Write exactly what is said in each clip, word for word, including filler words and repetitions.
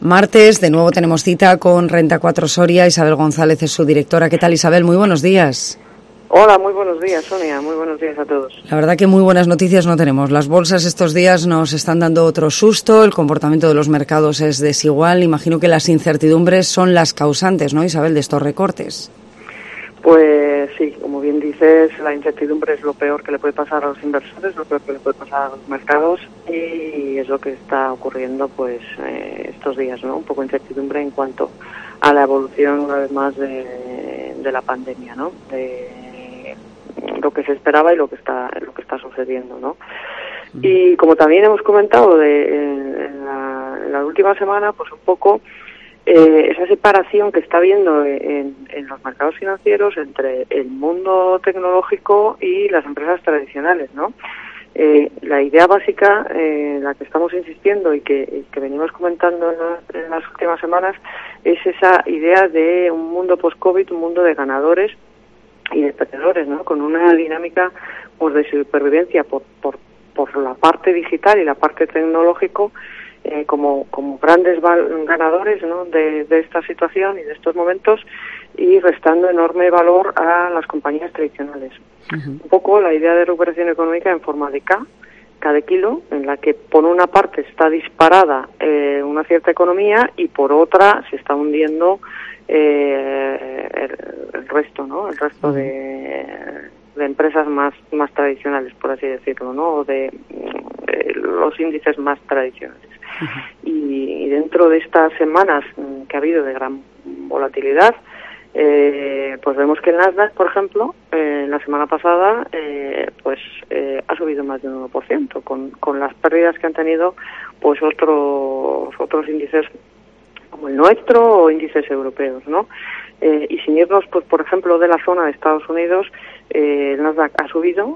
Martes, de nuevo tenemos cita con Renta cuatro Soria. Isabel González es su directora. ¿Qué tal, Isabel? Muy buenos días. Hola, muy buenos días, Sonia. Muy buenos días a todos. La verdad que muy buenas noticias no tenemos. Las bolsas estos días nos están dando otro susto. El comportamiento de los mercados es desigual. Imagino que las incertidumbres son las causantes, ¿no, Isabel, de estos recortes? Pues sí, como bien dices, la incertidumbre es lo peor que le puede pasar a los inversores, lo peor que le puede pasar a los mercados, y es lo que está ocurriendo pues eh, estos días, ¿no? Un poco de incertidumbre en cuanto a la evolución, una vez más, de, de la pandemia, ¿no? De lo que se esperaba y lo que está lo que está sucediendo, ¿no? Y como también hemos comentado de, en, en, la, en la última semana, pues un poco Eh, esa separación que está habiendo en, en los mercados financieros entre el mundo tecnológico y las empresas tradicionales, ¿no? Eh, la idea básica, eh, la que estamos insistiendo y que, que venimos comentando en, la, en las últimas semanas, es esa idea de un mundo post-COVID, un mundo de ganadores y de perdedores, ¿no? Con una dinámica pues, de supervivencia por, por, por la parte digital y la parte tecnológico, Eh, como como grandes val- ganadores, ¿no? de, de esta situación y de estos momentos, y restando enorme valor a las compañías tradicionales. Uh-huh. Un poco la idea de recuperación económica en forma de K, K de kilo, en la que por una parte está disparada eh, una cierta economía y por otra se está hundiendo eh, el, el resto, ¿no? El resto uh-huh. de, de empresas más más tradicionales, por así decirlo, ¿no? O de, de los índices más tradicionales. Uh-huh. Y, y dentro de estas semanas que ha habido de gran volatilidad, eh, pues vemos que el Nasdaq, por ejemplo, eh, la semana pasada, eh, pues eh, ha subido más de un uno por ciento, con, con las pérdidas que han tenido pues otros otros índices como el nuestro o índices europeos, ¿no? Eh, y sin irnos, pues por ejemplo, de la zona de Estados Unidos, eh, el Nasdaq ha subido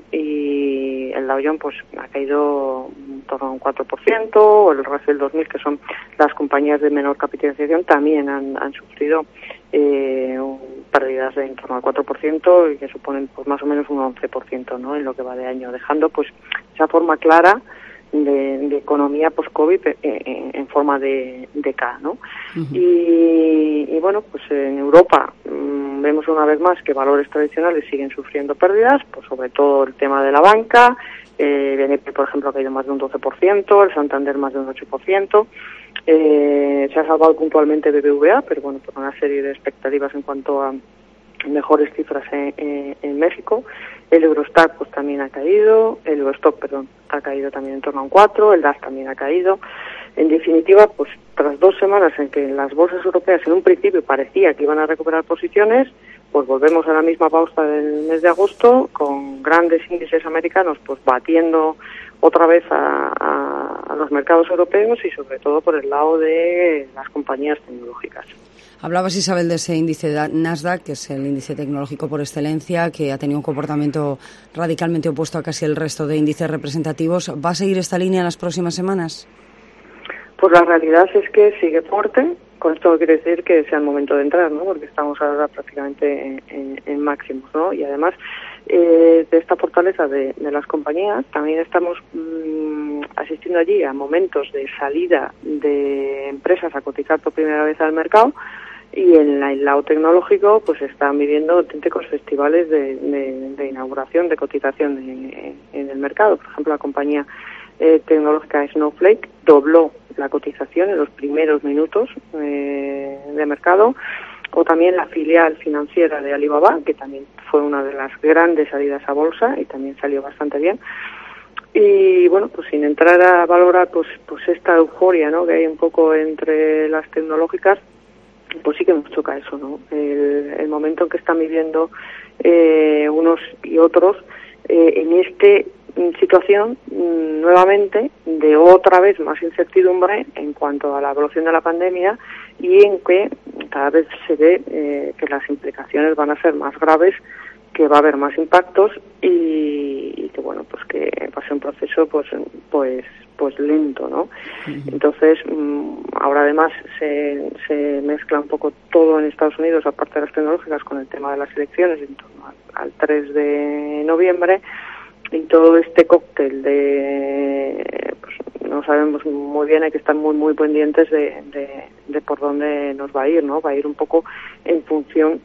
y el Dow Jones pues ha caído en torno a un cuatro por ciento, o el Russell dos mil, que son las compañías de menor capitalización, también han, han sufrido eh, pérdidas de en torno al cuatro por ciento, y que suponen pues más o menos un once por ciento, ¿no? En lo que va de año, dejando pues esa forma clara De, de economía post-COVID en, en forma de, de K, ¿no? Uh-huh. Y, y bueno, pues en Europa mmm, vemos una vez más que valores tradicionales siguen sufriendo pérdidas, pues sobre todo el tema de la banca. eh, B N P, por ejemplo, ha caído más de un doce por ciento, el Santander más de un ocho por ciento, eh, se ha salvado puntualmente B B V A, pero bueno, por una serie de expectativas en cuanto a mejores cifras en, en, en México. El Eurostock pues también ha caído, el Eurostock, perdón, ha caído también en torno a un cuatro, el DAX también ha caído. En definitiva, pues tras dos semanas en que las bolsas europeas en un principio parecía que iban a recuperar posiciones, pues volvemos a la misma pausa del mes de agosto, con grandes índices americanos pues batiendo otra vez a, a, a los mercados europeos, y sobre todo por el lado de las compañías tecnológicas. Hablabas, Isabel, de ese índice Nasdaq, que es el índice tecnológico por excelencia, que ha tenido un comportamiento radicalmente opuesto a casi el resto de índices representativos. ¿Va a seguir esta línea en las próximas semanas? Pues la realidad es que sigue fuerte. Con esto no quiere decir que sea el momento de entrar, ¿no? Porque estamos ahora prácticamente en, en, en máximos, ¿no? Y además eh, de esta fortaleza de, de las compañías, también estamos mmm, asistiendo allí a momentos de salida de empresas a cotizar por primera vez al mercado. Y en la, el lado tecnológico pues están viviendo auténticos festivales de, de, de inauguración, de cotización en, en el mercado. Por ejemplo, la compañía eh, tecnológica Snowflake dobló la cotización en los primeros minutos eh, de mercado, o también la filial financiera de Alibaba, que también fue una de las grandes salidas a bolsa y también salió bastante bien. Y bueno, pues sin entrar a valorar pues pues esta euforia, ¿no?, que hay un poco entre las tecnológicas, pues sí que nos choca eso, ¿no? El, el momento en que están viviendo eh, unos y otros eh, en este situación mm, nuevamente de otra vez más incertidumbre en cuanto a la evolución de la pandemia, y en que cada vez se ve eh, que las implicaciones van a ser más graves, que va a haber más impactos, y, y que bueno, pues que va a ser un proceso pues pues pues lento, ¿no? Uh-huh. Entonces mmm, ahora además se, se mezcla un poco todo en Estados Unidos, aparte de las tecnológicas, con el tema de las elecciones en torno al, al tres de noviembre, y todo este cóctel de pues, no sabemos muy bien, hay que estar muy muy pendientes de, de, de por dónde nos va a ir, ¿no? Va a ir un poco en función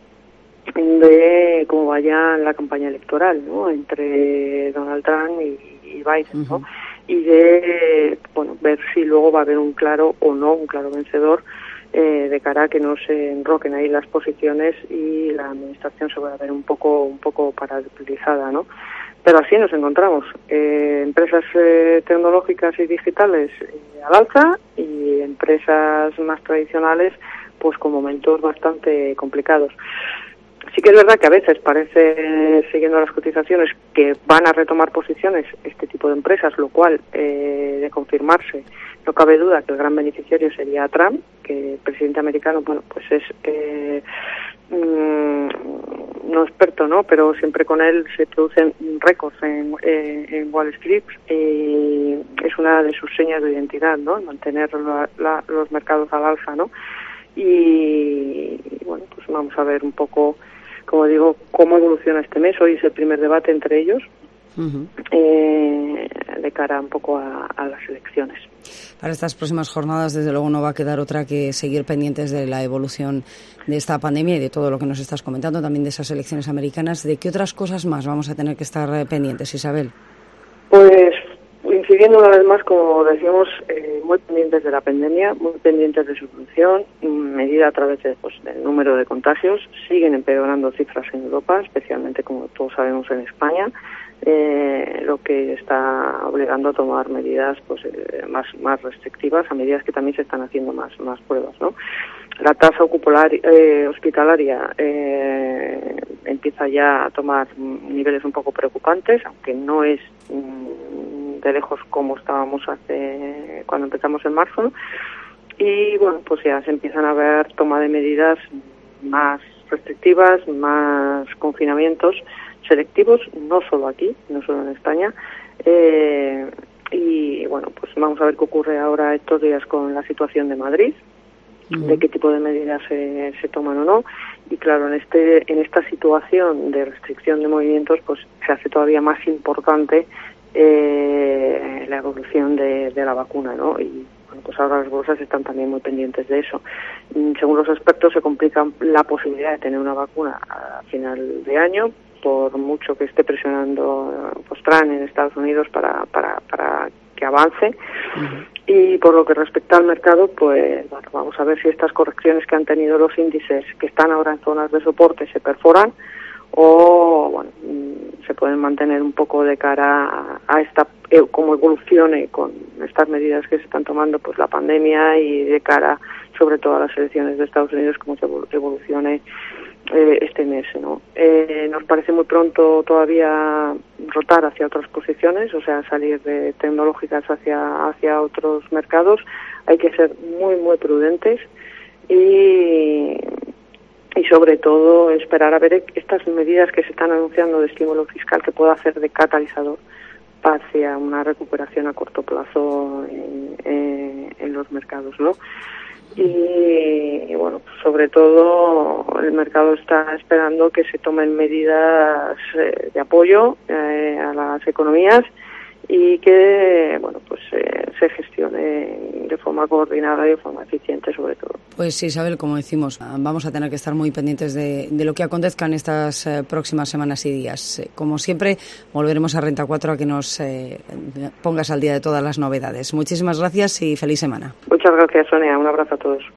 de cómo vaya la campaña electoral, ¿no? Entre Donald Trump y, y Biden, ¿no? Uh-huh. Y de, bueno, ver si luego va a haber un claro o no, un claro vencedor, eh, de cara a que no se enroquen ahí las posiciones y la administración se va a ver un poco, un poco paralizada, ¿no? Pero así nos encontramos, eh, empresas eh, tecnológicas y digitales eh, al alza y empresas más tradicionales pues con momentos bastante complicados. Sí que es verdad que a veces parece, siguiendo las cotizaciones, que van a retomar posiciones este tipo de empresas, lo cual, eh, de confirmarse, no cabe duda que el gran beneficiario sería Trump, que el presidente americano, bueno, pues es eh, mmm, no experto, ¿no? Pero siempre con él se producen récords en, eh, en Wall Street y es una de sus señas de identidad, ¿no? Mantener la, la, los mercados al alza, ¿no? Y, y bueno, pues vamos a ver un poco, como digo, cómo evoluciona este mes. Hoy es el primer debate entre ellos, uh-huh. eh, de cara un poco a, a las elecciones. Para estas próximas jornadas, desde luego, no va a quedar otra que seguir pendientes de la evolución de esta pandemia y de todo lo que nos estás comentando, también de esas elecciones americanas. ¿De qué otras cosas más vamos a tener que estar pendientes, Isabel? Pues incidiendo una vez más, como decíamos, eh, muy pendientes de la pandemia, muy pendientes de su evolución, medida a través de, pues, del número de contagios. Siguen empeorando cifras en Europa, especialmente, como todos sabemos, en España, eh, lo que está obligando a tomar medidas pues eh, más más restrictivas, a medida que también se están haciendo más más pruebas, ¿no? La tasa eh, hospitalaria eh, empieza ya a tomar niveles un poco preocupantes, aunque no es mm, de lejos como estábamos hace cuando empezamos en marzo, ¿no? Y bueno, pues ya se empiezan a ver toma de medidas más restrictivas, más confinamientos selectivos, no solo aquí, no solo en España, eh, y bueno, pues vamos a ver qué ocurre ahora estos días con la situación de Madrid, uh-huh. de qué tipo de medidas se, se toman o no, y claro, en este en esta situación de restricción de movimientos, pues se hace todavía más importante eh, la evolución de, de la vacuna, ¿no? Y bueno, pues ahora las bolsas están también muy pendientes de eso. Según los expertos, se complica la posibilidad de tener una vacuna a final de año, por mucho que esté presionando pues, Trump en Estados Unidos para para para que avance. Uh-huh. Y por lo que respecta al mercado, pues bueno, vamos a ver si estas correcciones que han tenido los índices, que están ahora en zonas de soporte, se perforan o bueno, se pueden mantener un poco de cara a, a esta eh, cómo evolucione con estas medidas que se están tomando, pues la pandemia, y de cara sobre todo a las elecciones de Estados Unidos, cómo se evolucione eh, este mes, ¿no? Eh, nos parece muy pronto todavía rotar hacia otras posiciones, o sea, salir de tecnológicas hacia hacia otros mercados. Hay que ser muy muy prudentes y y sobre todo esperar a ver estas medidas que se están anunciando de estímulo fiscal que pueda hacer de catalizador hacia una recuperación a corto plazo en, en, en los mercados, ¿no? Y, y bueno, sobre todo el mercado está esperando que se tomen medidas eh, de apoyo eh, a las economías y que bueno pues eh, se gestione de forma coordinada y de forma eficiente, sobre todo. Pues Isabel, como decimos, vamos a tener que estar muy pendientes de, de lo que acontezca en estas eh, próximas semanas y días. Eh, como siempre, volveremos a Renta cuatro a que nos eh, pongas al día de todas las novedades. Muchísimas gracias y feliz semana. Muchas gracias, Sonia. Un abrazo a todos.